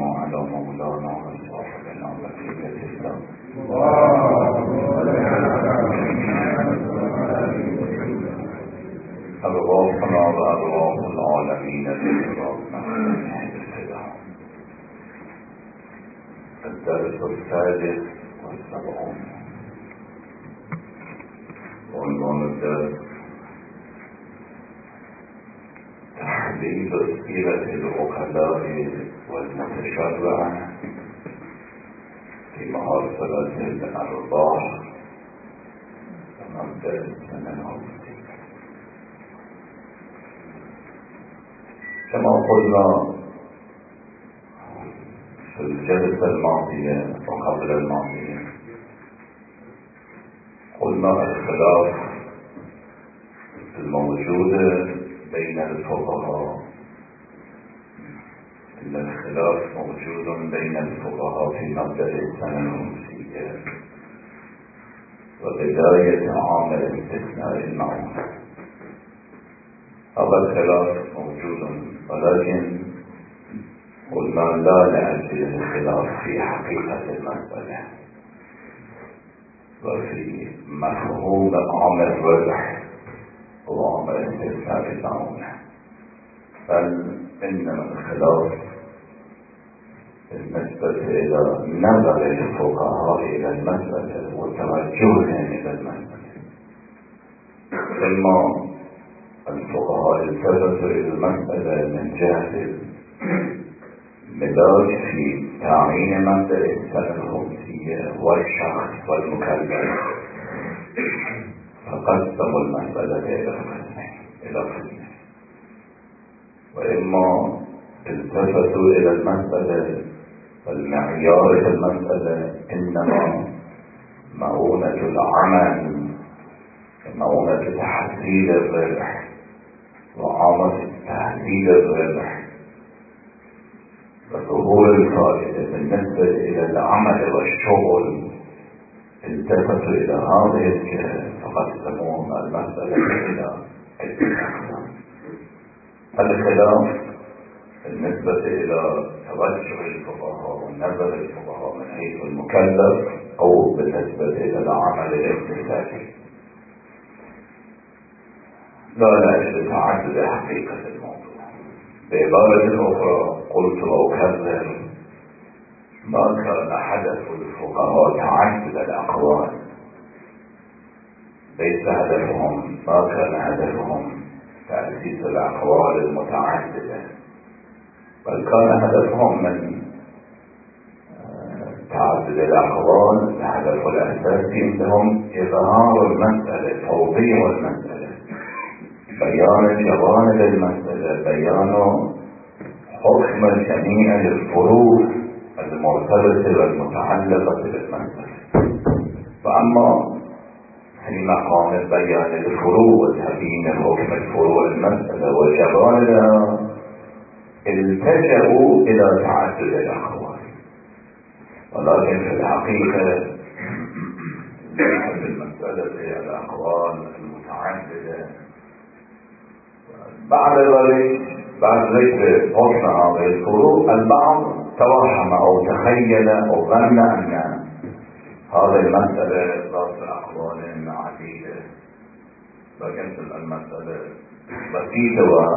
على مولانا وصاحبنا وسيلة الإسلام أرواحنا وأرواح العالمين لإرادنا الدرس السادس والسبعون. عنوان الدرس تحديد سيرة العقلاء والمتشرع في محاصرة الأرباح ومبدأ السنة. كما قلنا في الجلسة الماضية وقبل الماضية، قلنا الخلاف الموجود بين الفقهاء، إن الخلاف موجود بين الفقهاء في مبدأ السنة الخمسية وبداية عام الاستثناء المعون. هذا الخلاف موجود، ولكن قلنا لا نأجل الخلاف في حقيقة المسألة وفي مفهوم عام الربح وعام الاستثناء المعون، بل إنما الخلاف بالنسبة إلى نظر الفقهاء إلى المسألة وتوجههم إلى المسألة. إما الفقهاء التفتوا إلى المسألة من جهة المدار في تعيين مبدأ السنة الخمسية والشخص والمكلف، فقسموا المسألة إلى قسمين. وإما التفتوا إلى المسألة والمعيار في المسألة إنما مؤونة العمل، مؤونة تحصيل الربح وعامة تحصيل الربح وظهور الفائدة بالنسبة إلى العمل والشغل، التفتوا إلى هذه الجهة فقسموا المسألة إلى الأقسام. الخلاف بالنسبة إلى توجه الفقهاء ونظر الفقهاء من حيث المكلف أو بالنسبة إلى العمل الاقتصادي، لا لأجل تعدد حقيقة الموضوع. بعبارة أخرى قلت وأكرر، ما كان هدف الفقهاء تعدد الأقوال، ليس هدفهم، ما كان هدفهم تأسيس الأقوال المتعددة، بل كان هدفهم من تعدد الأقوال الهدف الأساسي عندهم إظهار المسألة، توضيح المسألة، بيان جوانب المسألة، بيان حكم جميع الفروع المرتبطة والمتعلقة بالمسألة. فأما في مقام بيان الفروع وتبيين حكم الفروع المسألة وجوانبها التجأوا إلى تعدد الأقوال، ولكن في الحقيقة في المسألة الأقوال المتعددة. بعد ذلك حكم هذه الفروع، البعض توهم أو تخيل أو ظن أن هذه المسألة ذات أقوال عديدة، لكن المسألة بسيطة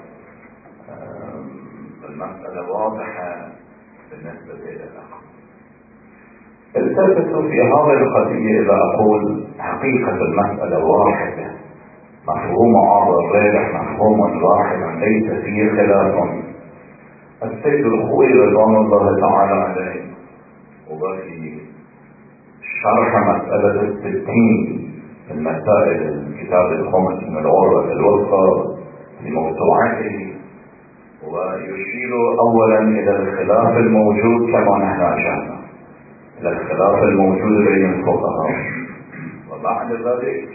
والمسألة واضحة بالنسبة إلى الأقوال. التفتوا في هذه القضية إذا أقول حقيقة المسألة واحدة، مفهوم عرض الرابح مفهوم واحد ليس فيه خلاف. السيد الخوئي رضوان الله تعالى عليه وفي شرح مسألة الستين في المسائل كتاب الخمس من العروة الوثقى في موسوعته، ويشير أولا إلى الخلاف الموجود كما نحن أشرنا إلى الخلاف الموجود بين الفقهاء، وبعد ذلك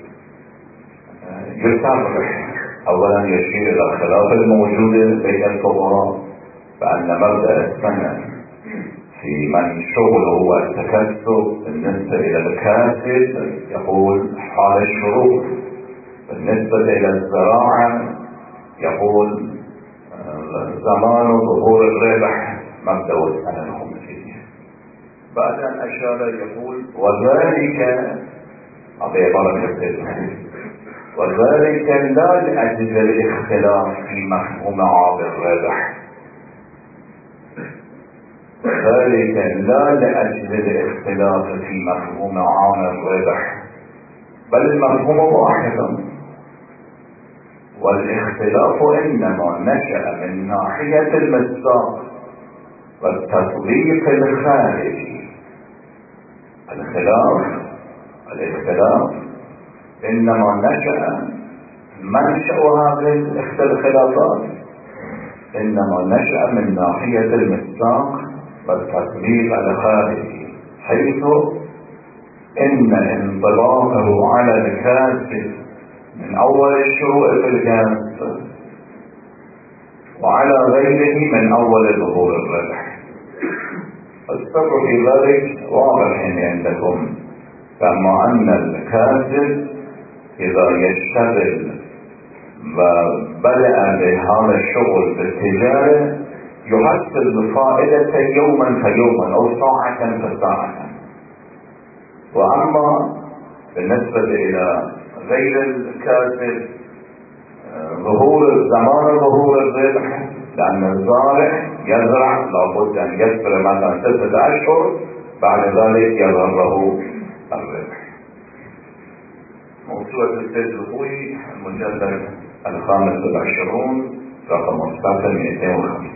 يصرح أولا يشير إلى الخلاف الموجود بين الفقهاء بأن مبدأ السنة في من شغله التكسب بالنسبة إلى الكاسب يقول حال الشروط، بالنسبة إلى الزراعة يقول زمان ظهور الربح مبدأ السنة الخمسية. بعد أن أشار يقول وذلك بعبارة التدريس وذلك لا لأجل الاختلاف في مفهوم عامل الربح، وذلك لا لأجل الاختلاف في مفهوم عامل الربح، بل المفهوم واحد، والاختلاف إنما نشأ من ناحية المصداق والتطبيق الخارجي. الاختلاف إنما نشأ منشأ هذه الاختلافات إنما نشأ من ناحية المصداق والتطبيق الخارجي، حيث إن انطباقه على الكاسب من أول الشروع في الكاسب وعلى غيره من أول ظهور الربح. السر في ذلك واضح عندكم، كما أن الكاسب إذا يشتغل وبدأ بهذا الشغل بالتجارة يحصل فائدة يوما فيوما أو ساعة فساعة، وأما بالنسبة إلى غير الكاسب ظهور الربح، لأن الزارع يزرع لابد أن يصبر مثلا 6 أشهر، بعد ذلك يظهر له الربح. موسوعة السيد الخوي المجلد 25 رقم 250.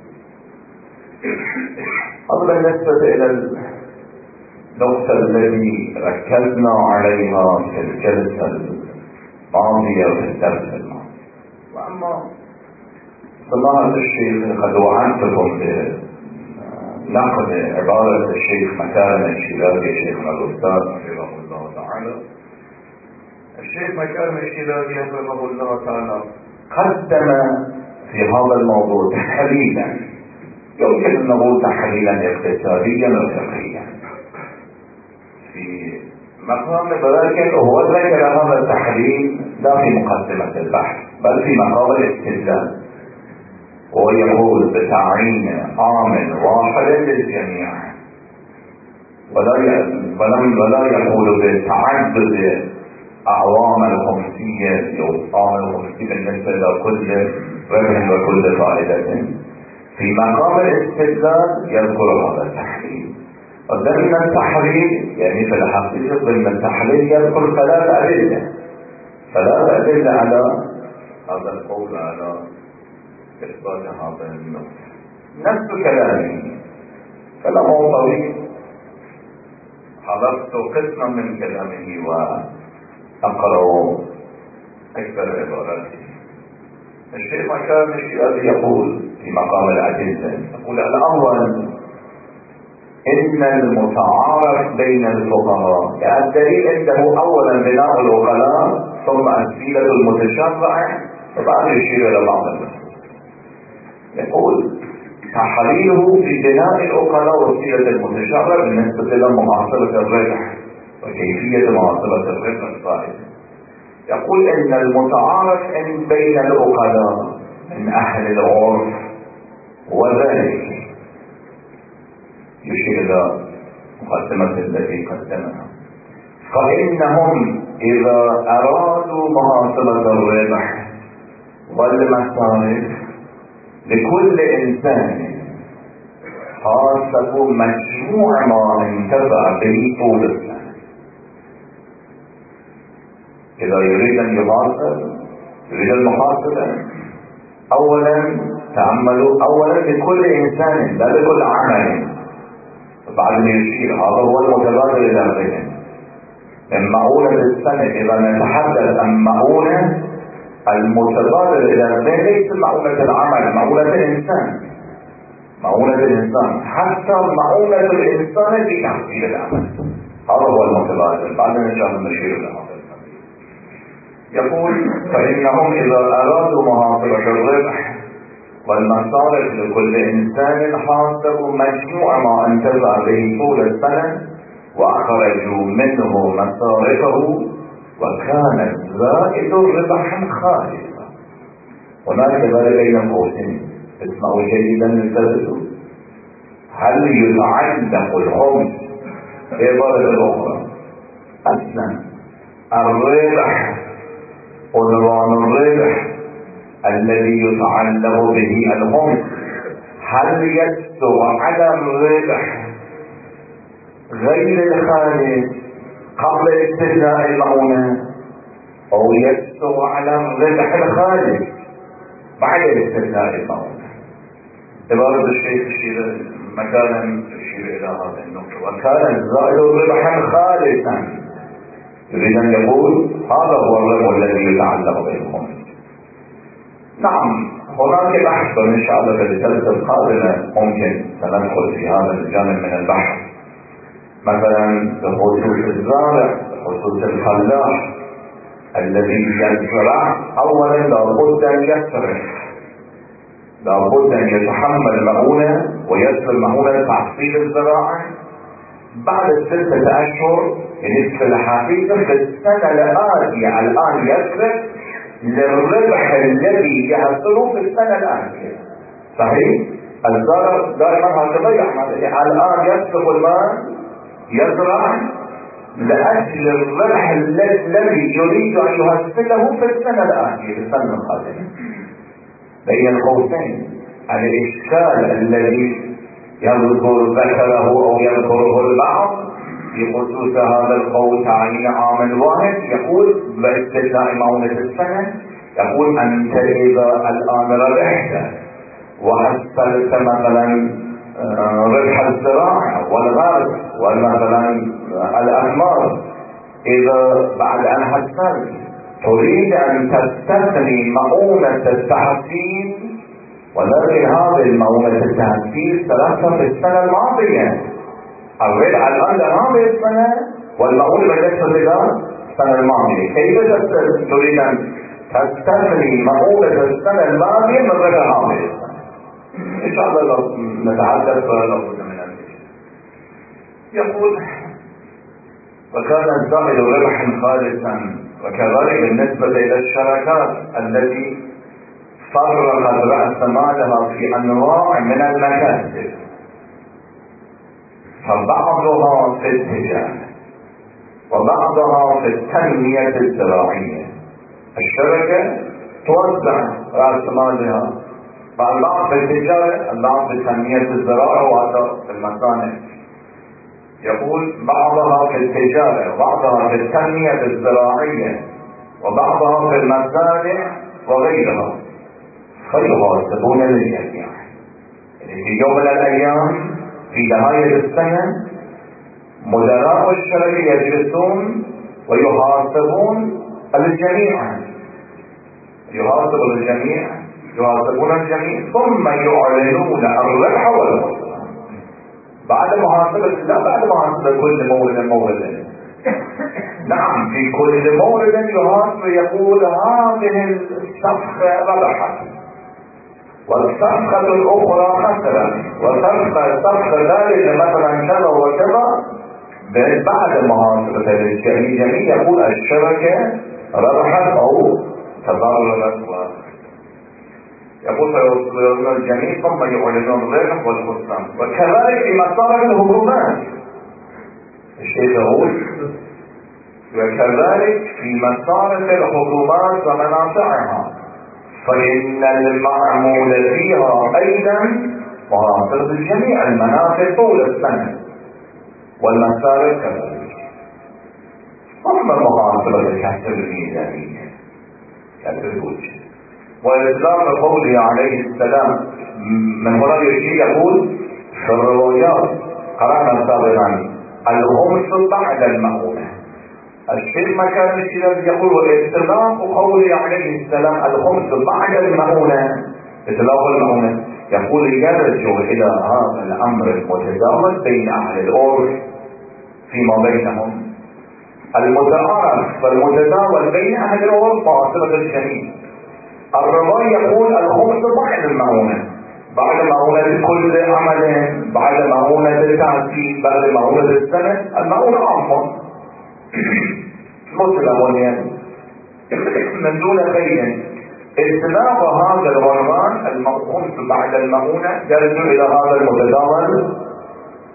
هذا بالنسبة إلى النقطة التي ركزنا عليها في الجلسة الماضية وفي الدرس الماضي. وأما سماحة الشيخ قد وعدتكم بنقل عبارة الشيخ مكارم الشيلازي شيخنا الأستاذ حفظه الله تعالى. الشيخ مكارم الشيلازي حفظه الله تعالى قدم في هذا الموضوع تحليلا، يمكن أن نقول تحليلا اقتصاديا وفقهيا في مقام، ولكن هو ذكر هذا التحليل لا في مقدمة البحث بل في مقام الاستدلال، ويقول بتعيين عامل واحد للجميع، ولا يقول بتعدد أعوام الخمسية أو أعوام الخمسية بالنسبة لكل ربح وكل فائدة. في مقام الاستدلال يذكر هذا التحليل، وضمن التحليل يعني في الحقيقة ضمن التحليل يذكر 3 أدلة على هذا القول، على إثبات هذا النقطة. نفس كلامه طويل، حضرت قسما من كلامه وأقرأ أكثر عباراته. الشيخ مكارم الشيلازي يقول في مقام الأدلة، يقول الأول إن المتعارف بين الفقهاء، يعني الدليل عنده أولا بناء العقلاء ثم السيلة المتشرعة وبعد يشير إلى بعض النصوص. يقول تحليله في بناء العقلاء والسيلة المتشرعة بالنسبة إلى محاصرة الربح وكيفية محاصرة الربح الفائدة. يقول إن المتعارف بين العقلاء من أهل العرف وذلك، يشير إلى مقدمة التي قدمها، فإنهم إذا أرادوا محاصرة الربح والمصارف لكل إنسان حاسبوا مجموع ما انتفع به طول السنة. إذا يريد أن يريد المحاسبة أولا تعملوا أولا لكل إنسان لا لكل عمل، بعد ما يشير هذا هو المتبادل إلى الذهن من مؤونة السنة. إذا نتحدث عن مؤونة المتبادل إلى الذهن ليس مؤونة العمل، مؤونة الإنسان حتى مؤونة الإنسان في تحصيل العمل، هذا هو المتبادل. بعد إن شاء الله نشير إلى هذا. يقول فإنهم إذا أرادوا محاصرة الربح والمصارف لكل إنسان حاسبوا مجموع ما انتفع به طول السنة وأخرجوا منه مصارفه وكانت زائد ربحا خالصا. هناك فرق بين قوسين، اسمعوا جيدا للتدرس. هل يتعلق الخمس بعبارة الأخرى أصلا الربح، عنوان الربح الذي يتعلق به الخمس هل يستوى على الربح غير الخالص قبل استثناء المؤونة، أو يستوى على الربح الخالص بعد استثناء المؤونة؟ عبارة الشيخ يشير مكانا يشير إلى هذه النقطة: وكان الزائد ربحا خالصا. يريد أن يقول هذا هو الربح الذي يتعلق بالخمس. نعم هناك بحث إن شاء الله في الرسالة القادمة ممكن سندخل في هذا الجانب من البحث، مثلا بخصوص الزارع، بخصوص الفلاح الذي يزرع. أولا لابد أن يصرف، لابد أن يتحمل مؤونة ويصرف مؤونة تحصيل الزراعة. بعد 6 أشهر ينصف الحقيقة في السنة الآتية الآن يصرف للربح الذي يحصله في السنة الآتية. صحيح؟ الزارع دائما هكذا يعمل، الآن يصرف المال يزرع لأجل الربح الذي يريد أن يحصله في السنة الآتية، في السنة القادمة. بين القوسين الإشكال الذي ذكره أو يذكره البعض في خصوص هذا القول تعيين عام واحد، يقول باستثناء مؤونة السنة، يقول أنت إذا الآن ربحت وحصلت مثلا ربح الزراعة والغرس ومثلا الأثمار، إذا بعد أن حصلت تريد أن تستثني مؤونة التحصيل، ولكن هذه المؤونة التحصيل ثلاثة في السنة الماضية، الربح الآن لهذه السنة والمؤونة بالنسبة للسنة الماضية، كيف تريد أن تستثني مؤونة السنة الماضية من ربح هذه السنة؟ إن شاء الله لو نتحدث لابد من ذلك. يقول وكان الزائد ربحا خالصا. وكذلك بالنسبة إلى الشركات التي فرغت رأس مالها في أنواع من المكاسب، فبعضها في التجارة وبعضها في التنمية الزراعية. الشركة توزع رأس مالها، البعض في التجارة، البعض في تنمية الزراعة، وهذا في المصانع. يقول بعضها في التجارة وبعضها في التنمية الزراعية وبعضها في المصانع وغيرها، فيحاسبون للجميع. يعني في يوم من الأيام في نهاية السنة مدراء الشركة يجلسون ويحاسبون الجميع، يحاسبون الجميع ثم يعلنون الربح والخسران بعد محاسبة، لا بعد محاسبة كل مورد. نعم في كل مورد يحاسب، يقول هذه الصفقة ربحت والصفقة الأخرى خسرت، والصفقة ذلك مثلا كذا وكذا. بعد محاسبة الجميع يقول الشركة ربحت أو تضررت. يقول فيوصلون الجميع ثم يعلنون الربح والخسران. وكذلك في مصارف الحكومات، الشيخ يقول وكذلك في مصارف الحكومات ومنافعها، فإن المعمول فيها أيضا محاسبة جميع المنافع طول السنة والمصارف كذلك، ثم محاسبة كسب الميزانية كسب الوجه. وإسلام قوله عليه السلام من هنا يقول في الروايات قرأنا سابقا الخمس بعد المؤونة. الشيخ مكان الشيخ يقول وإطلاق قوله عليه السلام الخمس بعد المؤونة، إطلاق المؤونة، يقول يرجع إلى هذا الأمر المتداول بين أهل الأرض فيما بينهم، المتعارف والمتداول بين أهل الأرض محاسبة الجميع. الرواية يقول الخمس بعد المؤونة، بعد مؤونة كل عمل، بعد مؤونة التعسير، بعد مؤونة السنة. المؤونة عامة مسلم يعني من دون خير. إطلاق هذا العنوان الخمس بعد المؤونة يرجع إلى هذا المتداول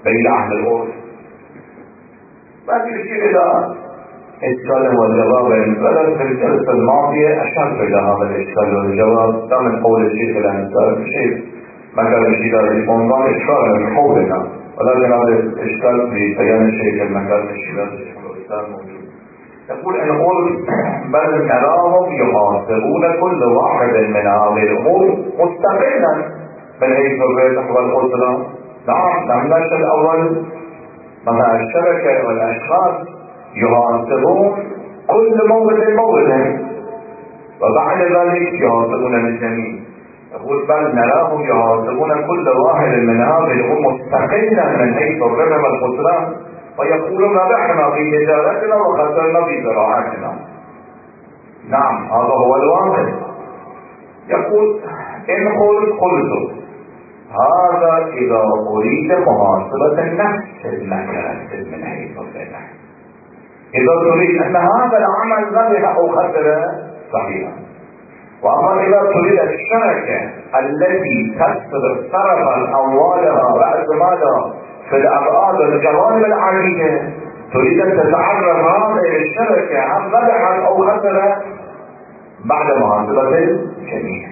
بين أهل الأرض. ما في شيء إذا إشكال والجواب انفرد. في الجلسة الماضية أشرت إلى هذا الإشكال والجواب. ده من قول الشيخ الأنصاري شيء ما كان الشيء هذا الموضوع إشكال من قولنا، ولكن هذا الإشكال في بيان الشيخ المكان الشيخ الشيخ الإسلام موجود. يقول إن قول بل نراهم يحاسبون كل واحد من هذه الأمور مستقلا من حيث الربح والخسران. نعم نمنش الأول مثلا الشركة والأشخاص يحاسبون كل مورد مورد، وبعد ذلك يحاسبون الجميع. يقول بل نراهم يحاسبون كل واحد من هذه الأمور مستقلا من حيث الربح والخسران، ويقولون ربحنا في تجارتنا وخسرنا في زراعتنا. نعم هذا هو الواقع. يقول إن قلت هذا إذا أريد محاسبة النفس المكاسب من حيث الربح. إذا تريد أن هذا العمل ربح أو خسر صحيح. وأما إذا تريد الشركة التي تصرف أموالها رأس مالها في الأبعاد والجوانب العديدة، تريد أن تتعرف هذه الشركة هل ربحت أو خسرت بعد محاسبة الجميع.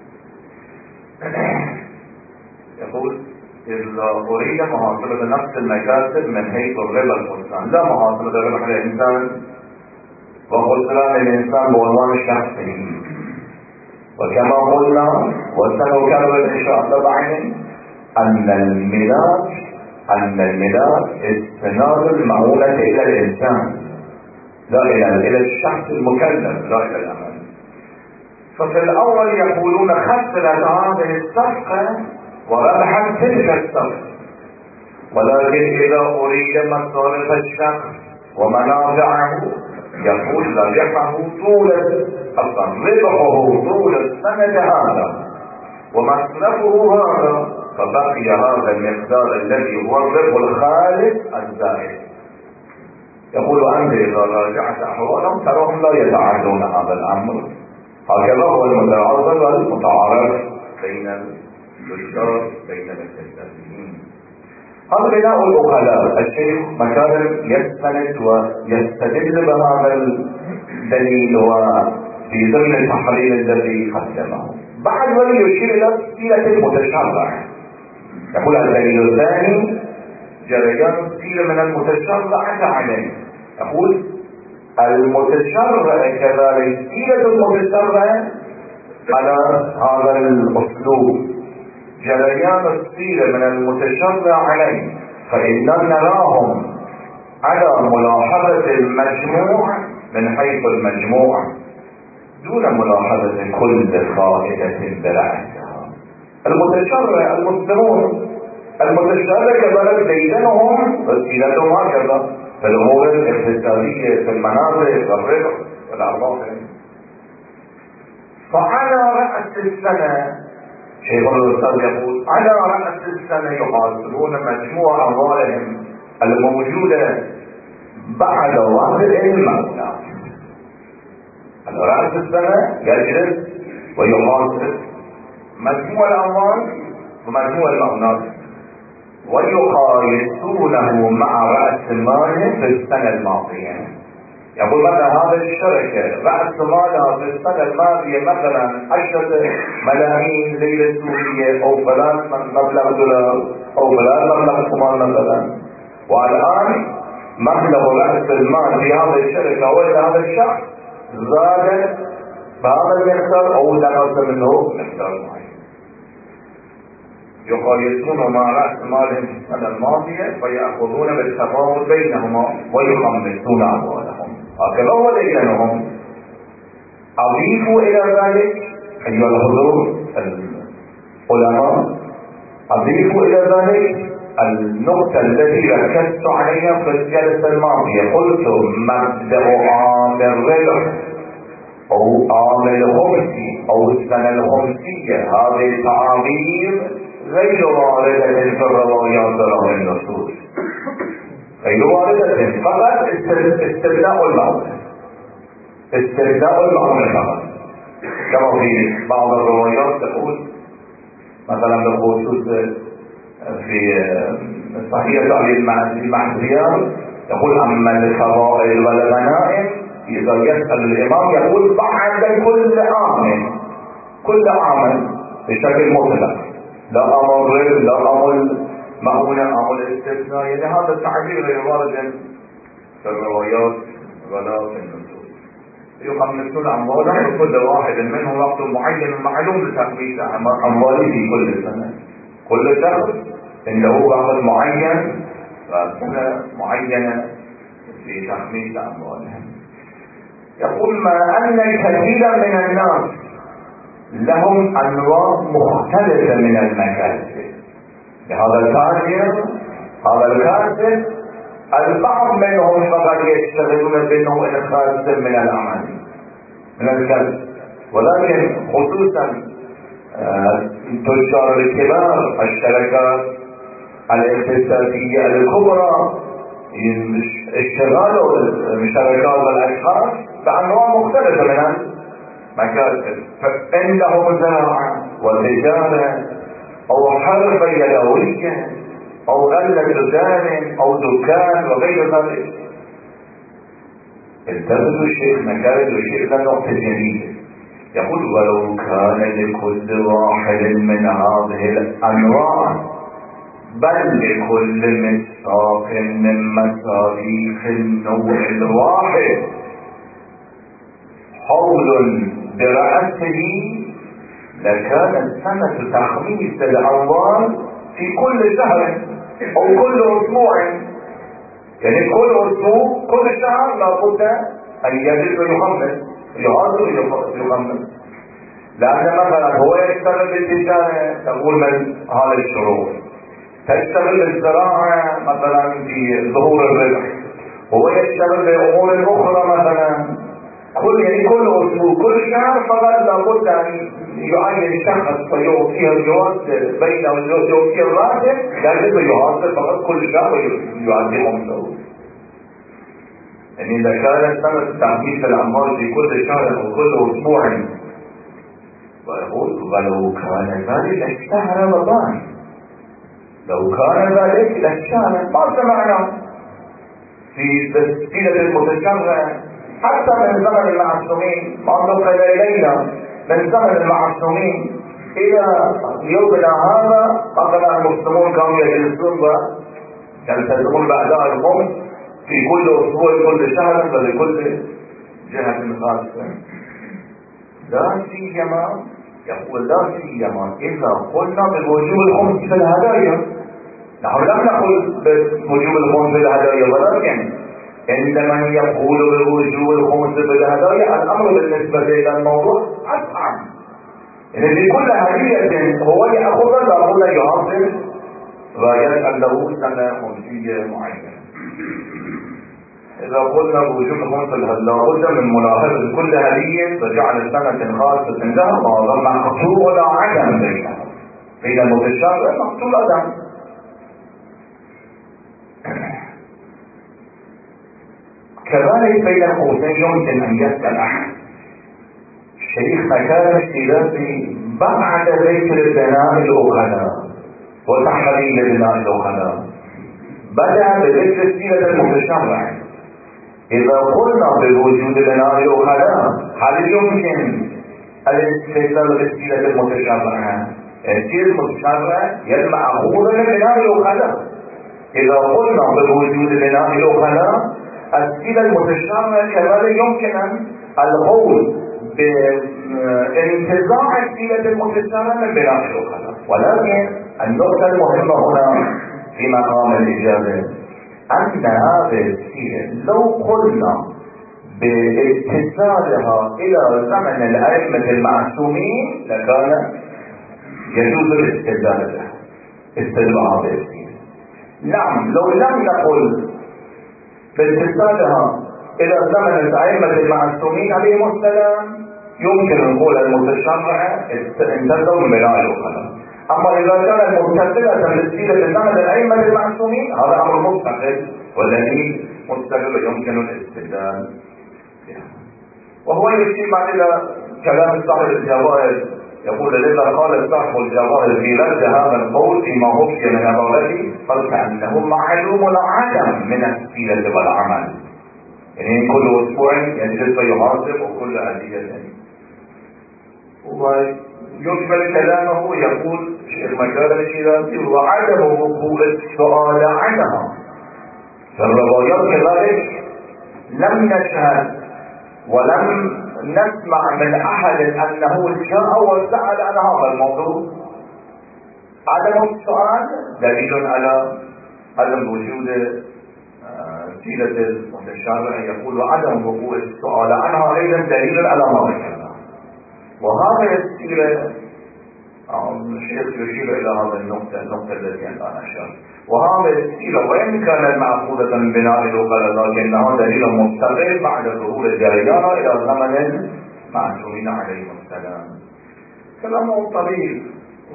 يقول إذا أريد محاسبة نفس المكاسب من حيث الربا الخسران، لا محاسبة ربح الإنسان وخسران الإنسان بعنوان الشخصي. وكما قلنا وسنكرر إن شاء الله بعدين أن الملاك استناد المعونة إلى الإنسان، لا إلى الشخص المكلف، لا إلى الأمل. ففي الأول يقولون خسرت هذه الصفقة وربحت تلك الصفقة، ولكن إذا أريد مصارف الشخص ومنافعه يقول ربحه طول ربحه طول السنة هذا ومصرفه هذا، فبقي هذا المقدار الذي هو الربح الخالص الزائد. يقول أنت إذا راجعت أحوالهم تراهم لا يتعدون هذا الأمر. هكذا هو المتعارض والمتعارف بين التجار بين المستثمرين. هذا بناء العقلاء. الشيخ مكارم يستند ويستدل بهذا الدليل وفي ضمن التحرير الذي قدمه. بعد ذلك يشير إلى سيرة المتشرع. يقول الدليل الثاني جريان السيرة من المتشرع عليه. يقول المتشرع كذلك سيرة المتشرع على هذا الأسلوب، جريان السيرة من المتشرع عليه، فإننا نراهم على ملاحظة المجموع من حيث المجموع دون ملاحظة كل فائدة برأسها. المتشرع المسلمون المتشرع كذلك ديدنهم وسيلتهم هكذا في الأمور الاقتصادية في المنازل والربح والأرباح. فعلى رأس السنة شيخ الأستاذ يقول على رأس السنة يحاسبون مجموع أموالهم الموجودة بعد وضع المبلغ. على رأس السنة يجلس ويحاسب مجموع الأموال ومجموع المبلغ ويقايسونه مع رأس ماله في السنة الماضية. يقول مثلا هذه الشركة رأس مالها في السنة الماضية مثلا 10 ملايين ليرة سورية أو فلان مبلغ دولار أو فلان مبلغ ثمان مثلا، والآن مبلغ رأس المال في هذه الشركة أو هذا الشخص زاد بهذا المقدار أو نقص منه مقدار معين. يقايسون مع رأس مالهم في السنة الماضية فيأخذون بالتفاوت بينهما ويخمسون أموالهم. هكذا هو دينهم. أضيفوا إلى ذلك أيها الحضور العلماء، أضيفوا إلى ذلك النقطة التي ركزت عليها في الجلسة الماضية. قلت مبدأ عام الربح أو عام الخمسي أو السنة الخمسية، هذه التعابير غير واردة في الروايات ولا النصوص، غير واردة، فقط استبداء المعنى فقط. كما في بعض الروايات تقول مثلا بالخصوص في صحيح المحزيار يقول أما الفضائل والغنائم إذا يسأل الإمام يقول بعد كل عام بشكل مطلق، لا أمر لا أمر مؤونة أمر استثناء. يعني هذا التعبير غير وارد في الروايات ولا في النصوص. يخمسون أموالهم كل واحد منهم وقت معين معلوم لتخميس أمواله في كل سنة. كل شخص عنده وقت معين وسنة معينة في تخميس أموالهم. يقول ما أن كثيرا من الناس لهم أنواع مختلفة من المكاسب. هذا الكاسب البعض منهم فقط يشتغلون بنوع خاص من العمل من الكسب، ولكن خصوصا تجار الكبار، الشركات الاقتصادية الكبرى اشتغلوا الشركات والاشخاص بانواع مختلفة من المكاسب. فعندهم زراعة وتجارة او حرف يدوية او غلة دار او دكان وغير ذلك. التبدو الشيخ مكارد والشيخ ذا نقطة جميلة. يقول ولو كان لكل واحد من هذه الانواع بل لكل مصداق من مصاديق النوع الواحد حول برأسه لكانت سنة تخميس الأموال في كل شهر أو كل أسبوع. يعني كل أسبوع كل شهر لابد أن يجب ويخمس يخمس. لأن مثلا هو يشتغل بالتجارة تقول من هذا الشروط، تشتغل بالزراعة مثلا في ظهور الربح، هو يشتغل بأمور أخرى مثلا كل أسبوع كل شهر فقط لابد أن يعين شخص ويعطيه الجواز بينه ويعطيه الراتب، لازم يحاسب فقط كل شهر ويعطيه خمسه. يعني إذا كانت سنة تخميس الأموال في كل شهر أو كل أسبوع، ويقول ولو كان ذلك اشتهر رمضان، لو كان ذلك لاشتهر. ما سمعنا في تسجيلة المتشرع حتى من زمن المعصومين، ما نقل إلينا من زمن المعصومين إلى يومنا هذا. مثلا المسلمون كانوا يجلسون ويلتزمون بأداء الخمس في كل أسبوع كل شهر ولكل جهة خاصة. لا سيما يقول لا سيما إذا قلنا بوجوب الخمس في الهدايا. نحن لم نقل بوجوب الخمس في الهدايا، ولكن عندما يقول بوجوب الخمس في الهدايا الأمر بالنسبة إلى الموضوع أصعب. إن في كل هدية هو يأخذ لابد يحصل ويسأل له سنة خمسية معينة. إذا قلنا بوجوب الخمس في الهدايا لابد من ملاحظة كل هدية فجعل سنة خاصة لها وهذا مقطوع عدم بين المتشابه مقطوع عدم. كذلك بين القوسين يمكن أن يسأل أحد الشيخ مكارم الشيرازي بعد ذكر بناء الأخلاء وتحرير بناء الأخلاء بدأ بذكر سيرة المتشرع. إذا قلنا بوجود بناء الأخلاء هل يمكن الاستدلال بسيرة المتشرع؟ السيرة المتشرع يلمع أخوذ من بناء الأخلاء. إذا قلنا بوجود بناء الأخلاء السيرة المتشرع كذلك يمكن القول بانتزاع السيرة المتشرع من بناء الأخلاء. ولكن النقطة المهمة هنا في مقام الإجابة أن هذه السيرة لو قلنا باتصالها إلى زمن الأئمة المعصومين لكان يجوز الاستدلال بها استدلال هذه السيرة. نعم لو لم نقل باتصالها إلى زمن الأئمة المعصومين عليهم السلام يمكن نقول المتشرع انتزعوا من بناء الأخلاء. أما إذا كانت متصلة بالسيرة في زمن الأئمة المعصومين هذا أمر مستقل والذي مستقل يمكن الاستدلال. وهو يشير بعد إلى كلام صاحب الجوائز يقول لذا قال صاحب الجواهر في رد هذا القول فيما حكي من عبارته قال كأنه معلوم العدم من السيرة والعمل، يعني كل أسبوع يجلس ويحاسب وكل هدية. ويكمل كلامه يقول الشيخ مكارم الشيرازي وعدم وقوع السؤال عنها في الروايات كذلك لم نشهد ولم نسمع من أحد أنه جاء وسأل عن هذا الموضوع. عدم السؤال دليل على عدم وجود سيرة المتشرع، يقول وعدم وقوع السؤال عنها أيضا دليل على ما ذكرنا. وهذه السيرة الشيخ يشير إلى هذه النقطة التي أنا أشار. وهذه السيرة وإن كانت معقودة من بناء العقلاء لكنها دليل مستقل بعد ظهور الجريان إلى زمن المعصومين عليهم السلام. كلامه طويل،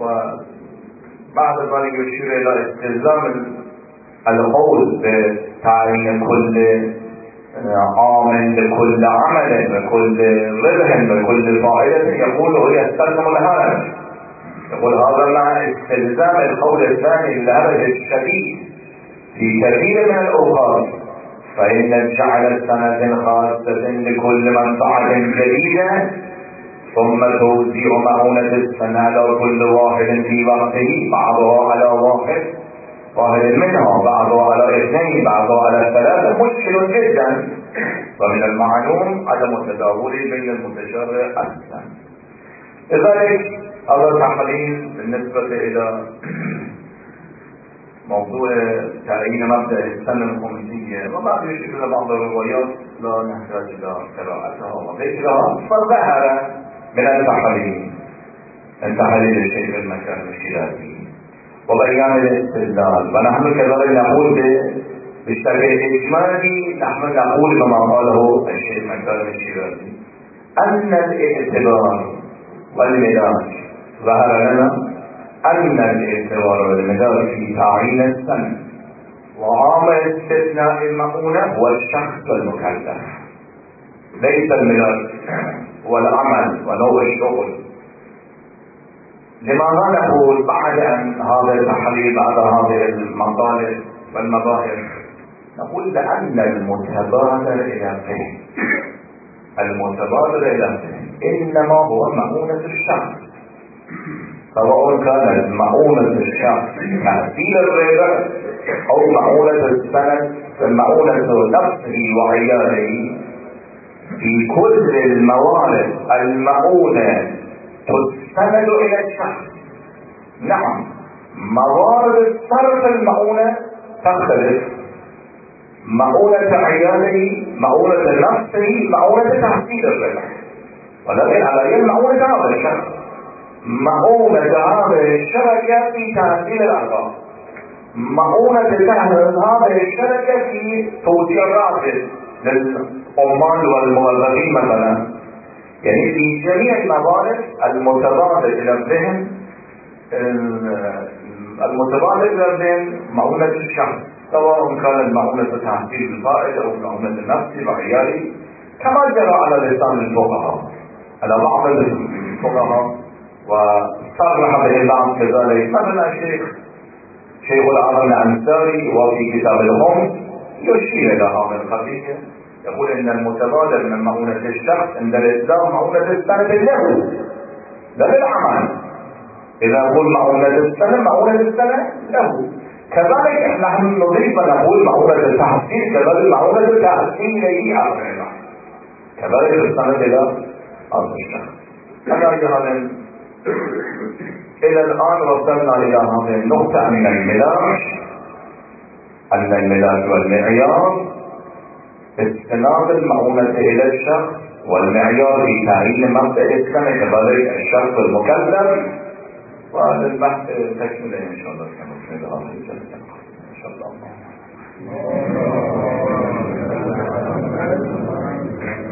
وبعد ذلك يشير إلى استلزام القول بتعيين كل عامل بكل عمل بكل ربح بكل فائدة، يقول هو يستلزم الهرج. يقول هذا مع استلزام القول الثاني الهرج الشديد في كثير من الأوقات، فإن جعل سنة خاصة لكل منفعة جديدة ثم توزيع مؤونة السنة على كل واحد في وقته، بعضها على واحد منها، بعضها على اثنين، بعضها على ثلاثة، مشكل جدا. ومن المعلوم عدم التداول بين المتشرع أصلا. لذلك هذا تحليل بالنسبة إلى موضوع تعيين مبدأ السنة الخمسية. وبعد يشير إلى بعض الروايات لا نحتاج إلى قراءتها وذكرها، فظهر من التحليل الشيخ المكارم الشيرازي وبيان الاستدلال. ونحن كذلك نقول بشكل إجمالي، نحن نقول كما قاله الشيخ مكارم الشيرازي أن الاعتبار والمدار ظهر لنا أن الاعتبار والمدار في تعيين السنة وعامل استثناء المؤونة هو الشخص المكلف، ليس المدار والعمل ونوع الشغل. لماذا نقول بعد أن هذا التحليل بعد هذه المطالب والمظاهر؟ نقول لأن المتبادر إلى الفهم إنما هو مؤونة الشخص، سواء كانت مؤونة الشخص تحصيل الربح أو مؤونة السند مؤونة نفسه وعياله. في كل الموارد المؤونة تستند إلى الشخص. نعم، موارد الصرف المؤونة تختلف، مؤونة عياله، مؤونة نفسه، مؤونة تحصيل الربح، ولكن على يد مؤونة هذا الشخص، مؤونة هذه الشركة في تحصيل الأرباح، مؤونة هذه الشركة في توزيع الراتب للعمال والموظفين مثلا. يعني في جميع الموارد المتبادل إلى الذهن مؤونة الشخص، سواء كانت مؤونة تحصيل الفائدة أو مؤونة النفس وعياله، كما جرى على لسان الفقهاء، على بعض الفقهاء وصرح به البعض كذلك. مثلا شيخ العظم الأنصاري وفي كتاب الخمس يشير إلى هذه القضية، يقول إن المتبادل من مؤونة الشخص عند الإسلام مؤونة السنة له لا للعمل. إذا نقول مؤونة السنة مؤونة السنة له. كذلك نحن نضيف ونقول مؤونة التحصيل كذلك مؤونة التحصيل إليه أخرى، كذلك السنة إلى هذا الشخص. على جهة إلى الآن وصلنا إلى هذه النقطة من الملاك، أن الملاك والمعيار استناد المؤونة إلى الشخص، والمعيار في تعيين مبدأ السنة كذلك الشخص المكلف. وهذا البحث تكمل إن شاء الله كما في هذه الجلسة إن شاء الله.